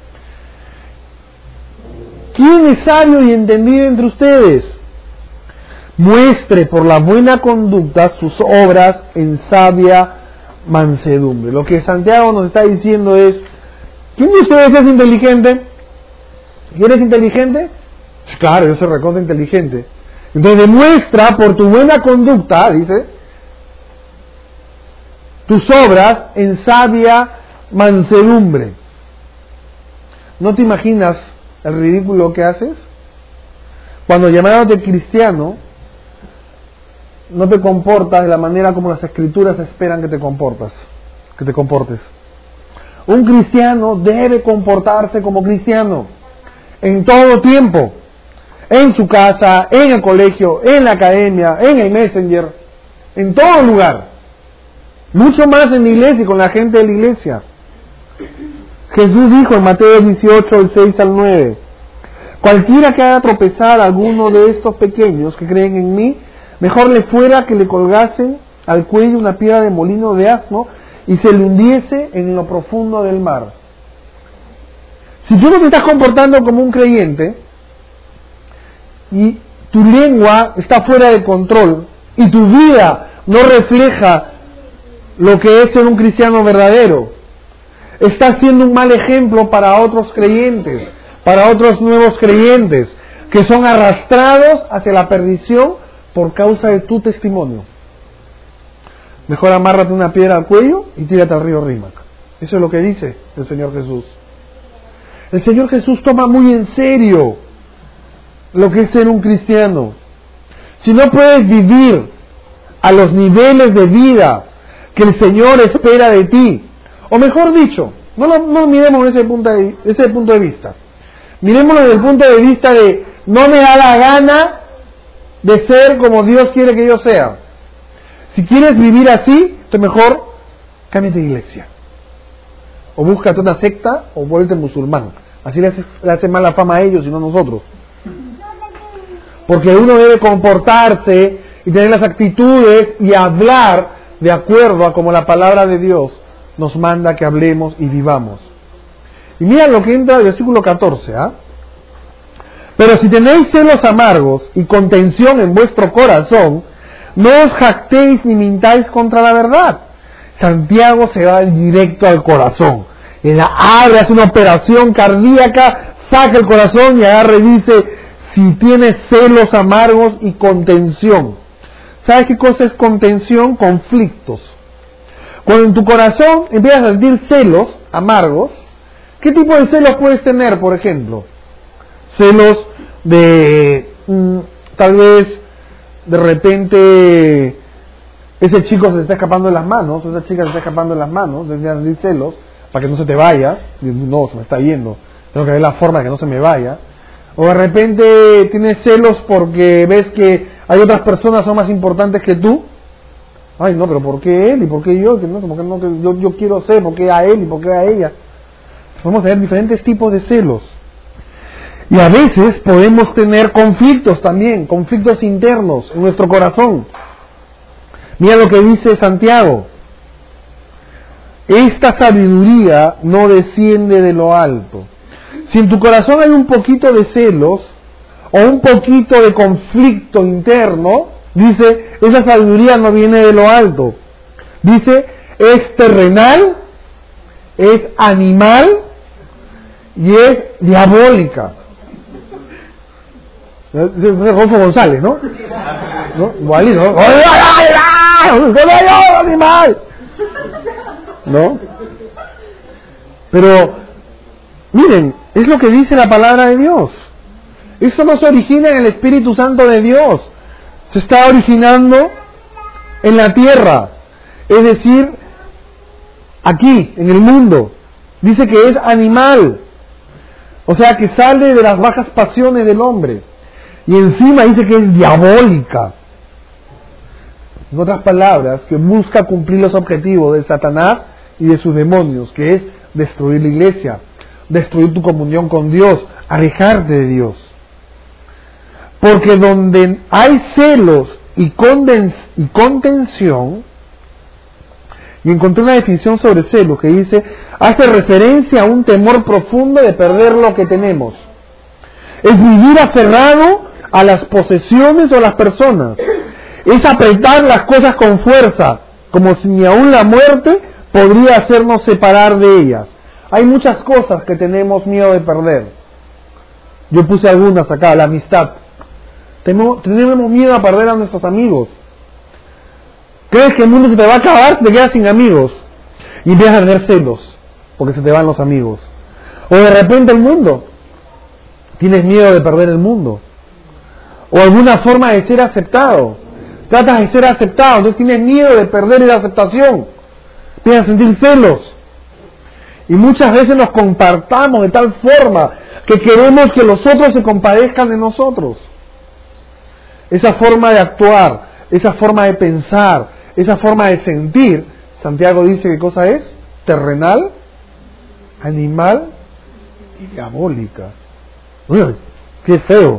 ¿Quién es sabio y entendido entre ustedes? Muestre por la buena conducta sus obras en sabia mansedumbre. Lo que Santiago nos está diciendo es, ¿quién de ustedes es inteligente? ¿Quién es inteligente? Claro, yo soy recontra inteligente. Entonces demuestra por tu buena conducta, dice, tus obras en sabia mansedumbre. ¿No te imaginas el ridículo que haces? Cuando llamándote cristiano, no te comportas de la manera como las escrituras esperan que te comportes. Un cristiano debe comportarse como cristiano en todo tiempo, en su casa, en el colegio, en la academia, en el Messenger, en todo lugar, mucho más en la iglesia y con la gente de la iglesia. Jesús dijo en Mateo 18, el 6 al 9, cualquiera que haga tropezar a alguno de estos pequeños que creen en mí, mejor le fuera que le colgasen al cuello una piedra de molino de asno y se le hundiese en lo profundo del mar. Si tú no te estás comportando como un creyente y tu lengua está fuera de control y tu vida no refleja lo que es ser un cristiano verdadero, estás siendo un mal ejemplo para otros creyentes, para otros nuevos creyentes que son arrastrados hacia la perdición por causa de tu testimonio. Mejor amárrate una piedra al cuello y tírate al río Rímac. Eso es lo que dice el Señor Jesús. El Señor Jesús toma muy en serio lo que es ser un cristiano. Si no puedes vivir a los niveles de vida que el Señor espera de ti, o mejor dicho, no miremos desde ese punto de vista. Miremoslo desde el punto de vista de no me da la gana de ser como Dios quiere que yo sea. Si quieres vivir así, entonces mejor cámbiate de iglesia. O búscate una secta o vuélvete musulmán. Así le hace mala fama a ellos y no a nosotros. Porque uno debe comportarse y tener las actitudes y hablar de acuerdo a como la palabra de Dios nos manda que hablemos y vivamos. Y mira lo que entra el versículo 14, ¿ah? Pero si tenéis celos amargos y contención en vuestro corazón, no os jactéis ni mintáis contra la verdad. Santiago se va directo al corazón. En la abre, hace una operación cardíaca, saca el corazón y agarra y dice, si tienes celos amargos y contención. ¿Sabes qué cosa es contención? Conflictos. Cuando en tu corazón empiezas a sentir celos amargos, ¿qué tipo de celos puedes tener, por ejemplo? Celos de, tal vez, de repente, ese chico se está escapando de las manos, esa chica se está escapando de las manos, empiezas a sentir celos, para que no se te vaya, y no, se me está yendo, tengo que ver la forma de que no se me vaya. O de repente tienes celos porque ves que hay otras personas que son más importantes que tú. Ay, no, pero ¿por qué él y por qué yo? Yo quiero ser, ¿por qué a él y por qué a ella? Podemos tener diferentes tipos de celos. Y a veces podemos tener conflictos también, conflictos internos en nuestro corazón. Mira lo que dice Santiago. Esta sabiduría no desciende de lo alto. Si en tu corazón hay un poquito de celos o un poquito de conflicto interno, dice, esa sabiduría no viene de lo alto. Dice, es terrenal, es animal y es diabólica. Rodolfo González, ¿no? Igualito, ¿no? ¡Animal! ¿No? Pero, miren, es lo que dice la palabra de Dios. Eso no se origina en el Espíritu Santo de Dios. Se está originando en la tierra. Es decir, aquí, en el mundo. Dice que es animal. O sea, que sale de las bajas pasiones del hombre. Y encima dice que es diabólica. En otras palabras, que busca cumplir los objetivos de Satanás y de sus demonios, que es destruir la iglesia, destruir tu comunión con Dios, alejarte de Dios. Porque donde hay celos y contención, y encontré una definición sobre celos que dice, hace referencia a un temor profundo de perder lo que tenemos. Es vivir aferrado a las posesiones o a las personas. Es apretar las cosas con fuerza, como si ni aún la muerte podría hacernos separar de ellas. Hay muchas cosas que tenemos miedo de perder. Yo puse algunas acá, la amistad. Tenemos miedo a perder a nuestros amigos. ¿Crees que el mundo se te va a acabar? Te quedas sin amigos. Y empiezas a tener celos, porque se te van los amigos. O de repente el mundo. Tienes miedo de perder el mundo. O alguna forma de ser aceptado. Tratas de ser aceptado, entonces tienes miedo de perder la aceptación. Empiezas a sentir celos. Y muchas veces nos comportamos de tal forma que queremos que los otros se compadezcan de nosotros. Esa forma de actuar, esa forma de pensar, esa forma de sentir, Santiago dice ¿qué cosa es? Terrenal, animal y diabólica. Uy, qué feo.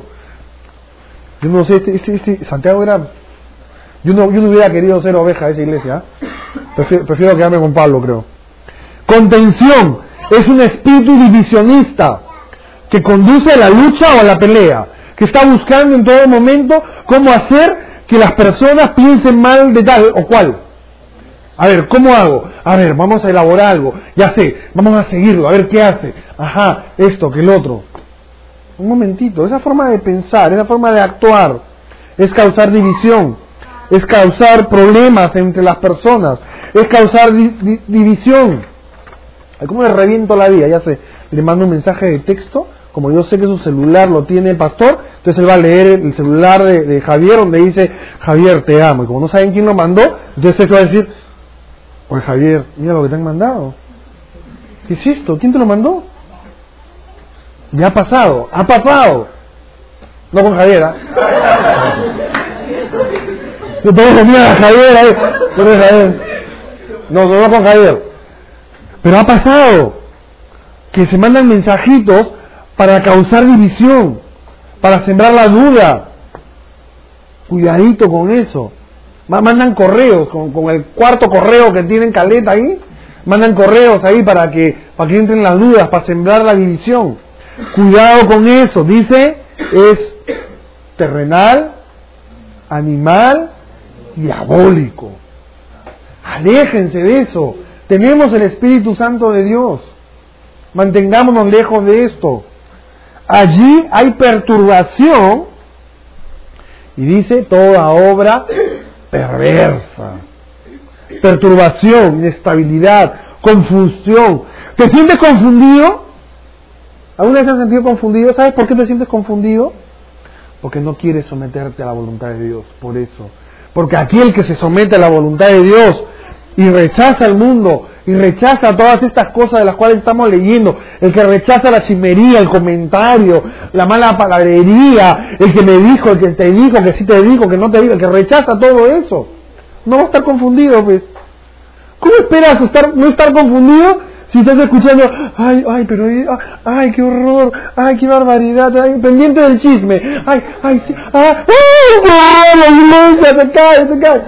Yo no sé, Santiago era... Yo no hubiera querido ser oveja de esa iglesia. Prefiero quedarme con Pablo, creo. Contención es un espíritu divisionista que conduce a la lucha o a la pelea, que está buscando en todo momento cómo hacer que las personas piensen mal de tal o cual. A ver, ¿cómo hago? A ver, vamos a elaborar algo. Ya sé, vamos a seguirlo, a ver qué hace. Ajá, esto, que el otro. Un momentito, esa forma de pensar, esa forma de actuar es causar división, es causar problemas entre las personas, es causar división. ¿Cómo le reviento la vida? Ya sé, le mando un mensaje de texto, como yo sé que su celular lo tiene el pastor, entonces él va a leer el celular de Javier donde dice, Javier, te amo. Y como no saben quién lo mandó, entonces él va a decir, oye Javier, mira lo que te han mandado. ¿Qué es esto? ¿Quién te lo mandó? Ya ha pasado. No con Javier, ¿ah? Yo tengo miedo a Javier ahí. No con Javier. Pero ha pasado que se mandan mensajitos para causar división, para sembrar la duda. Cuidadito con eso. Mandan correos, con el cuarto correo que tienen caleta ahí, mandan correos ahí para que entren las dudas, para sembrar la división. Cuidado con eso. Dice, es terrenal, animal, diabólico. Aléjense de eso. Tenemos el Espíritu Santo de Dios. Mantengámonos lejos de esto. Allí hay perturbación y dice toda obra perversa. Perturbación, inestabilidad, confusión. ¿Te sientes confundido? ¿Alguna vez te has sentido confundido? ¿Sabes por qué te sientes confundido? Porque no quieres someterte a la voluntad de Dios. Por eso. Porque aquel que se somete a la voluntad de Dios y rechaza el mundo y rechaza todas estas cosas de las cuales estamos leyendo, el que rechaza la chismería, el comentario, la mala palabrería, el que me dijo, el que te dijo, que sí te dijo, que no te dijo, el que rechaza todo eso, no va a estar confundido, pues. ¿Cómo esperas no estar confundido si estás escuchando, ay, qué horror, ay, qué barbaridad, ay, pendiente del chisme, se cae.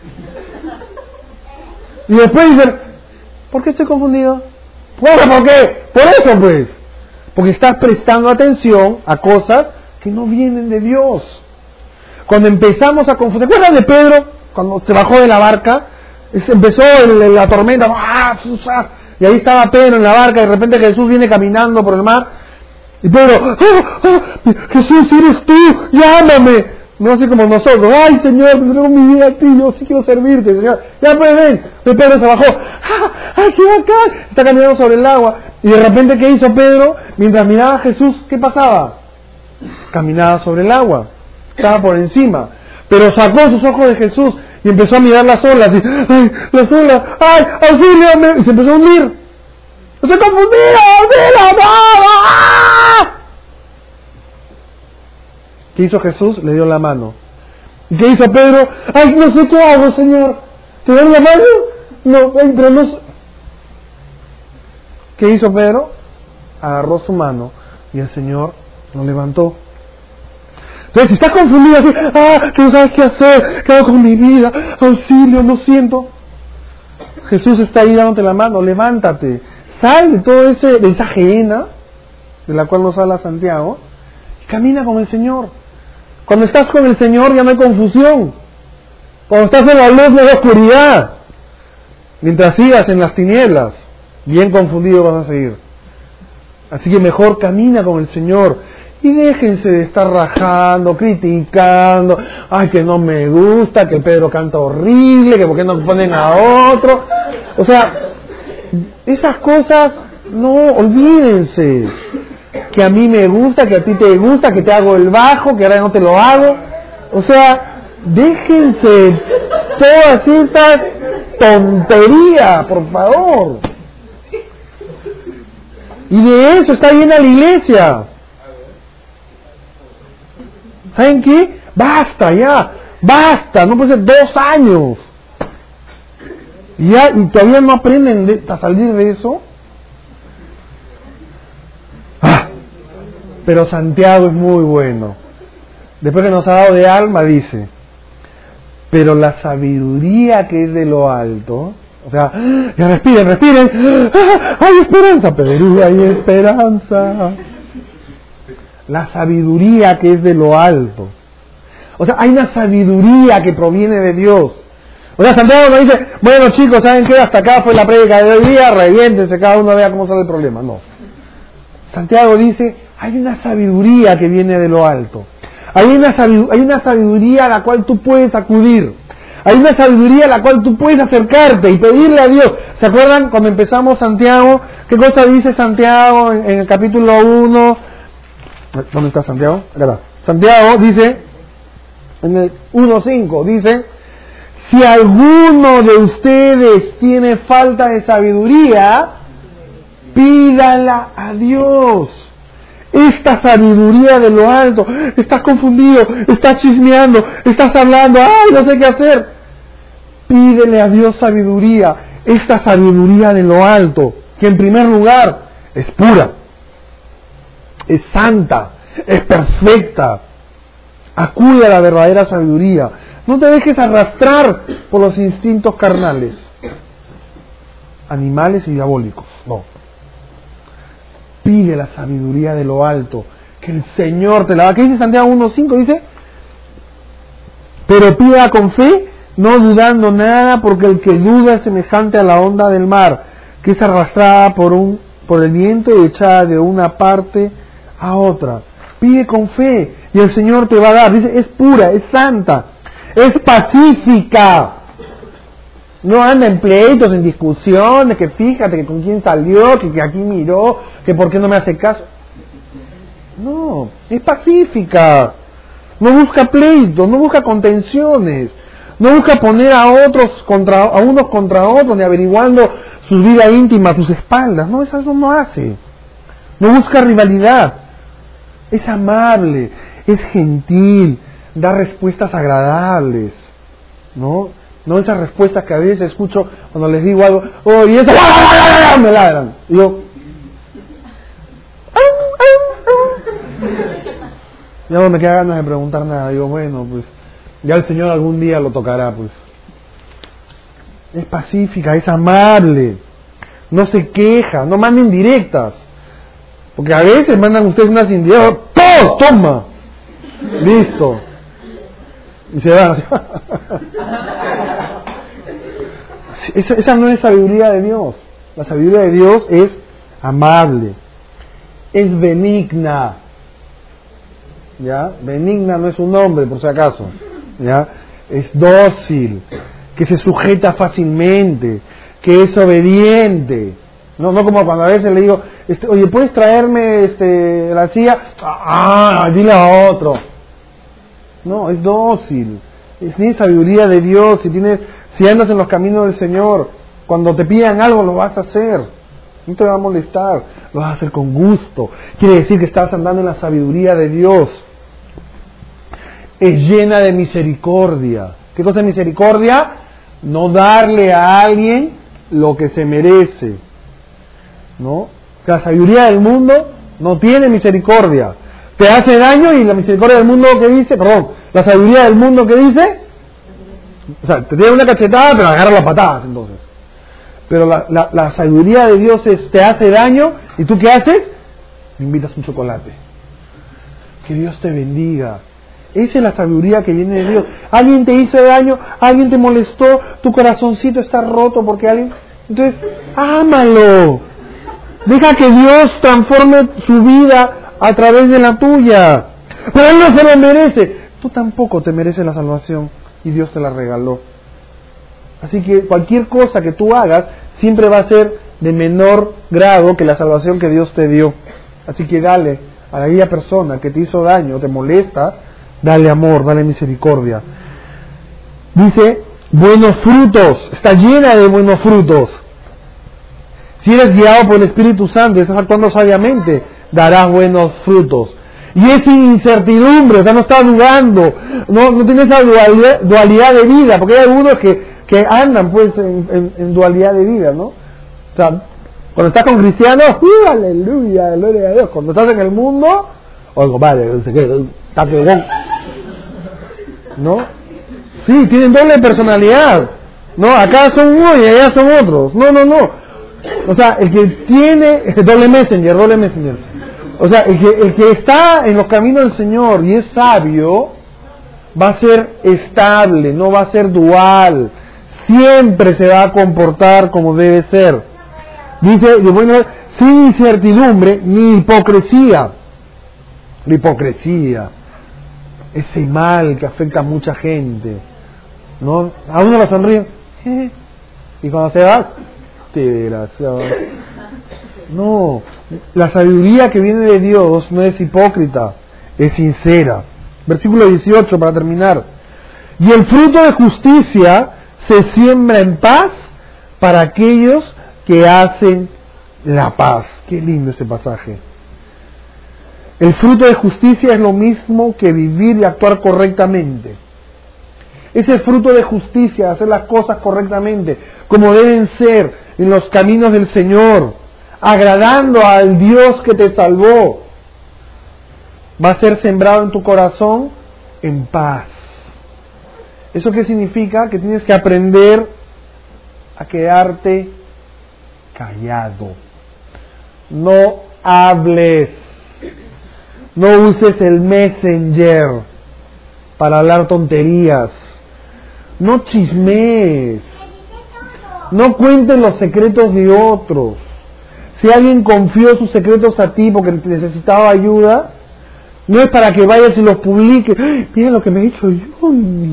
Y después dicen, ¿por qué estoy confundido? Bueno, ¿por qué? Por eso, pues. Porque estás prestando atención a cosas que no vienen de Dios. Cuando empezamos a confundir, ¿te acuerdas de Pedro? Cuando se bajó de la barca, empezó la tormenta, y ahí estaba Pedro en la barca, y de repente Jesús viene caminando por el mar, y Pedro, Jesús, eres tú, llámame. No así como nosotros, ay Señor, te entrego mi vida a ti, yo sí quiero servirte, Señor. Ya pues ven, Pedro se bajó, ay qué bacán, está caminando sobre el agua. Y de repente, ¿qué hizo Pedro? Mientras miraba a Jesús, ¿qué pasaba? Caminaba sobre el agua, estaba por encima. Pero sacó sus ojos de Jesús y empezó a mirar las olas, y, ay, las olas, ay, auxíliame, y se empezó a hundir. ¡Estoy confundido! ¡Auxíliame! ¡Ah! ¿Qué hizo Jesús? Le dio la mano. ¿Y qué hizo Pedro? ¡Ay, no sé qué hago, Señor! ¿Te doy la mano? No, ay, pero no sé. ¿Qué hizo Pedro? Agarró su mano y el Señor lo levantó. Entonces, si estás confundido así, que no sabes qué hacer, ¿qué hago con mi vida? Auxilio, no siento. Jesús está ahí dándote la mano, levántate. Sal de todo de esa gehenna, de la cual nos habla Santiago, y camina con el Señor. Cuando estás con el Señor ya no hay confusión. Cuando estás en la luz no hay oscuridad. Mientras sigas en las tinieblas, bien confundido vas a seguir. Así que mejor camina con el Señor. Y déjense de estar rajando, criticando. Ay, que no me gusta, que Pedro canta horrible, que por qué no ponen a otro. O sea, esas cosas, no, olvídense. Que a mí me gusta, que a ti te gusta, que te hago el bajo, que ahora no te lo hago. O sea, déjense todas esas tonterías, por favor. Y de eso está llena la iglesia. ¿Saben qué? Basta ya, basta, no puede ser 2 años. Y todavía no aprenden a salir de eso. Pero Santiago es muy bueno. Después que nos ha dado de alma, dice, pero la sabiduría que es de lo alto, o sea, ya respiren, hay esperanza, pero hay esperanza. La sabiduría que es de lo alto. O sea, hay una sabiduría que proviene de Dios. O sea, Santiago nos dice, bueno chicos, ¿saben qué? Hasta acá fue la prédica de hoy día, reviéntense, cada uno vea cómo sale el problema. No. Santiago dice, hay una sabiduría que viene de lo alto. Hay una sabiduría a la cual tú puedes acudir. Hay una sabiduría a la cual tú puedes acercarte y pedirle a Dios. ¿Se acuerdan cuando empezamos Santiago? ¿Qué cosa dice Santiago en el capítulo 1? ¿Dónde está Santiago? Acá está. Santiago dice, en el 1.5, dice, si alguno de ustedes tiene falta de sabiduría, pídala a Dios. Esta sabiduría de lo alto. Estás confundido, estás chismeando, estás hablando, ay, no sé qué hacer. Pídele a Dios sabiduría. Esta sabiduría de lo alto, que en primer lugar es pura, es santa, es perfecta. Acude a la verdadera sabiduría. No te dejes arrastrar por los instintos carnales, animales y diabólicos. No. Pide la sabiduría de lo alto, que el Señor te la da. ¿Qué dice Santiago 1:5? Dice, pero pida con fe, no dudando nada, porque el que duda es semejante a la onda del mar, que es arrastrada por el viento y echada de una parte a otra. Pide con fe y el Señor te va a dar. Dice, es pura, es santa, es pacífica. No anda en pleitos, en discusiones, que fíjate que con quién salió, que aquí miró, que por qué no me hace caso. No, es pacífica. No busca pleitos, no busca contenciones, no busca poner a unos contra otros, ni averiguando su vida íntima a tus espaldas. No, eso no hace. No busca rivalidad. Es amable, es gentil, da respuestas agradables, ¿no? No esas respuestas que a veces escucho cuando les digo algo, oh, y eso, me ladran. Y yo, ya no me queda ganas de preguntar nada. Digo, bueno, pues ya el Señor algún día lo tocará, pues. Es pacífica, es amable, no se queja, no manda indirectas. Porque a veces mandan ustedes unas indirectas, ¡todo! ¡Toma! Listo. Y se van. Esa no es sabiduría de Dios. La sabiduría de Dios es amable, es benigna. ¿Ya? Benigna no es un nombre, por si acaso. ¿Ya? Es dócil, que se sujeta fácilmente, que es obediente. No como cuando a veces le digo, oye, ¿puedes traerme la silla? Dile a otro. No, es dócil. Tienes sabiduría de Dios. Si andas en los caminos del Señor, cuando te pidan algo lo vas a hacer. No te va a molestar, lo vas a hacer con gusto. Quiere decir que estás andando en la sabiduría de Dios. Es llena de misericordia. ¿Qué cosa es misericordia? No darle a alguien lo que se merece, ¿no? La sabiduría del mundo no tiene misericordia. Te hace daño y la misericordia del mundo que dice, la sabiduría del mundo que dice, o sea, te tiene una cachetada, pero agarra las patadas entonces. Pero la sabiduría de Dios te hace daño, ¿y tú qué haces? Me invitas un chocolate. Que Dios te bendiga. Esa es la sabiduría que viene de Dios. Alguien te hizo daño, alguien te molestó, tu corazoncito está roto porque alguien... Entonces, ámalo. Deja que Dios transforme su vida a través de la tuya. Pero Él no se lo merece. Tú tampoco te mereces la salvación y Dios te la regaló. Así que cualquier cosa que tú hagas siempre va a ser de menor grado que la salvación que Dios te dio. Así que dale a aquella persona que te hizo daño, te molesta, dale amor, dale misericordia. Dice, buenos frutos, está llena de buenos frutos. Si eres guiado por el Espíritu Santo y estás actuando sabiamente, darás buenos frutos. Y es sin incertidumbre, o sea, no estás dudando, no tienes esa dualidad de vida, porque hay algunos que andan pues en dualidad de vida, ¿no? O sea, cuando estás con cristianos, aleluya, gloria a Dios. Cuando estás en el mundo, oigo, vale, está pegón, ¿no? Sí, tienen doble personalidad, ¿no? Acá son uno y allá son otros. No. O sea, el que tiene doble messenger. O sea, el que está en los caminos del Señor y es sabio, va a ser estable, no va a ser dual. Siempre se va a comportar como debe ser. Dice, bueno, sin incertidumbre ni hipocresía. La hipocresía, ese mal que afecta a mucha gente, ¿no? A uno le sonríe, y cuando se va, qué desgraciado. No, la sabiduría que viene de Dios no es hipócrita, es sincera. Versículo 18 para terminar. Y el fruto de justicia se siembra en paz para aquellos que hacen la paz. Qué lindo ese pasaje. El fruto de justicia es lo mismo que vivir y actuar correctamente. Es el fruto de justicia, hacer las cosas correctamente, como deben ser, en los caminos del Señor, agradando al Dios que te salvó. va a ser sembrado en tu corazón en paz. ¿Eso qué significa? Que tienes que aprender a quedarte callado. No hables. No uses el Messenger para hablar tonterías. No chismees. No cuentes los secretos de otros. Si alguien confió sus secretos a ti porque necesitaba ayuda, no es para que vayas y los publiques. Mira lo que me he hecho yo.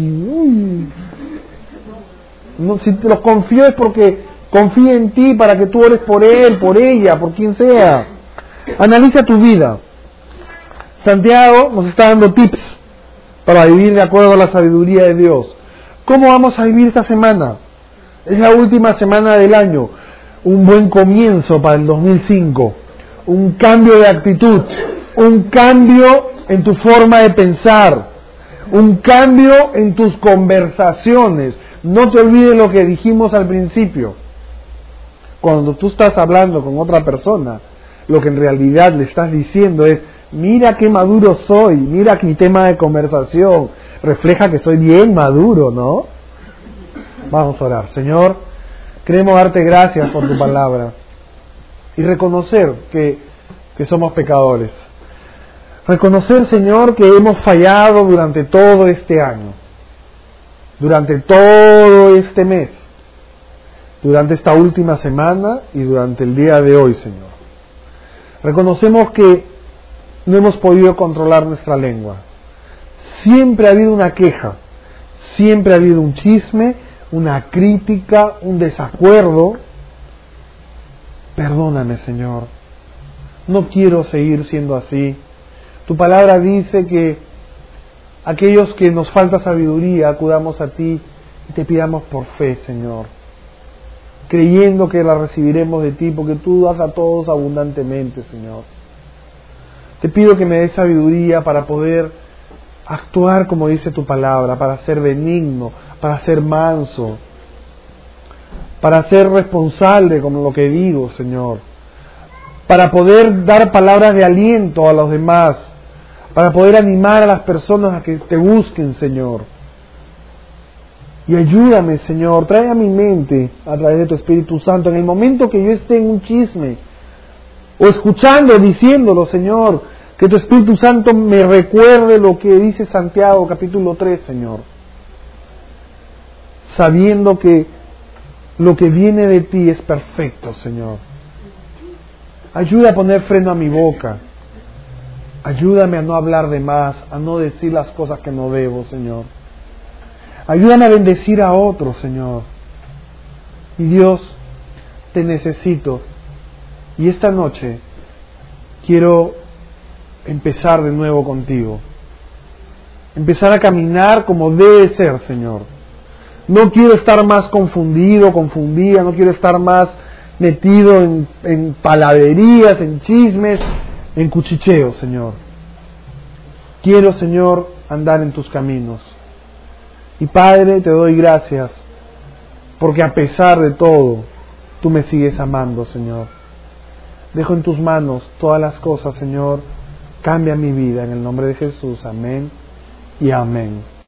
No, si te los confió es porque confía en ti para que tú ores por él, por ella, por quien sea. Analiza tu vida. Santiago nos está dando tips para vivir de acuerdo a la sabiduría de Dios. ¿Cómo vamos a vivir esta semana? Es la última semana del año. Un buen comienzo para el 2005. Un cambio de actitud. Un cambio en tu forma de pensar. Un cambio en tus conversaciones. No te olvides lo que dijimos al principio. Cuando tú estás hablando con otra persona, lo que en realidad le estás diciendo es: mira qué maduro soy, mira que mi tema de conversación refleja que soy bien maduro, ¿no? Vamos a orar. Señor, queremos darte gracias por tu palabra y reconocer que somos pecadores. Reconocer, Señor, que hemos fallado durante todo este año, durante todo este mes, durante esta última semana y durante el día de hoy, Señor. Reconocemos que no hemos podido controlar nuestra lengua. Siempre ha habido una queja, siempre ha habido un chisme, una crítica, un desacuerdo. Perdóname, Señor. No quiero seguir siendo así. Tu palabra dice que aquellos que nos falta sabiduría acudamos a ti y te pidamos por fe, Señor, creyendo que la recibiremos de ti, porque tú das a todos abundantemente, Señor. Te pido que me des sabiduría para poder actuar como dice tu palabra, para ser benigno, para ser manso, para ser responsable con lo que digo, Señor, para poder dar palabras de aliento a los demás, para poder animar a las personas a que te busquen, Señor. Y ayúdame, Señor, trae a mi mente, a través de tu Espíritu Santo, en el momento que yo esté en un chisme, o escuchando, diciéndolo, Señor, que tu Espíritu Santo me recuerde lo que dice Santiago capítulo 3, Señor, sabiendo que lo que viene de ti es perfecto, Señor. Ayuda a poner freno a mi boca, ayúdame a no hablar de más, a no decir las cosas que no debo, Señor. Ayúdame a bendecir a otros, Señor. Y Dios, te necesito. Y esta noche quiero empezar de nuevo contigo. Empezar a caminar como debe ser, Señor. No quiero estar más confundido, confundida, no quiero estar más metido en palabrerías, en chismes, en cuchicheos, Señor. Quiero, Señor, andar en tus caminos. Y Padre, te doy gracias, porque a pesar de todo, tú me sigues amando, Señor. Dejo en tus manos todas las cosas, Señor. Cambia mi vida en el nombre de Jesús. Amén y amén.